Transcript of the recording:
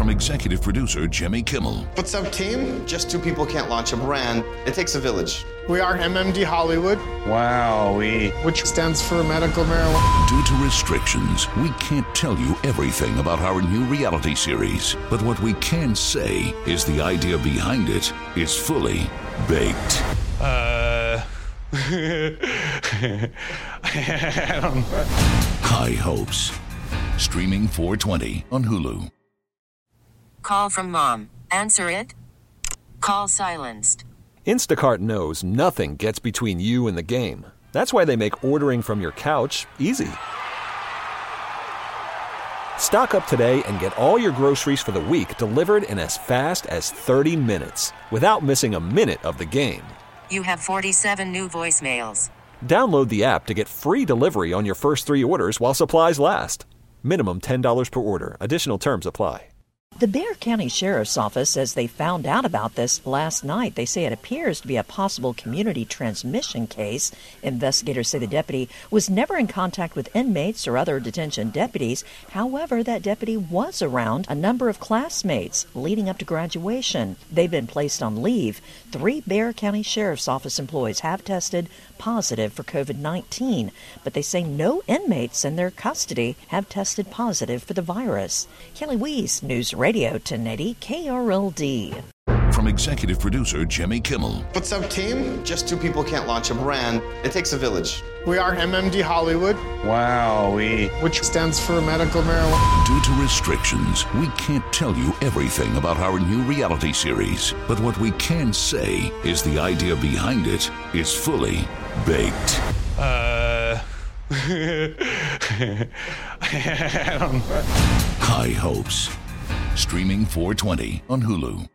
From executive producer Jimmy Kimmel. What's up, team? Just two people can't launch a brand. It takes a village. We are MMD Hollywood. Wowee. Which stands for medical marijuana. Due to restrictions, we can't tell you everything about our new reality series. But what we can say is the idea behind it is fully baked. I don't know. High Hopes. Streaming 4/20 on Hulu. Call from mom. Answer it. Call silenced. Instacart knows nothing gets between you and the game. That's why they make ordering from your couch easy. Stock up today and get all your groceries for the week delivered in as fast as 30 minutes without missing a minute of the game. You have 47 new voicemails. Download the app to get free delivery on your first 3 orders while supplies last. Minimum $10 per order. Additional terms apply. The Bexar County Sheriff's Office says they found out about this last night. They say it appears to be a possible community transmission case. Investigators say the deputy was never in contact with inmates or other detention deputies. However, that deputy was around a number of classmates leading up to graduation. They've been placed on leave. 3 Bexar County Sheriff's Office employees have tested positive for COVID-19, but they say no inmates in their custody have tested positive for the virus. Kelly Weiss, News Radio 1080 KRLD. From executive producer Jimmy Kimmel. What's up, team? Just two people can't launch a brand. It takes a village. We are MMD Hollywood. Wowee. Which stands for medical marijuana. Due to restrictions, we can't tell you everything about our new reality series. But what we can say is the idea behind it is fully baked. I don't know. High Hopes. Streaming 4/20 on Hulu.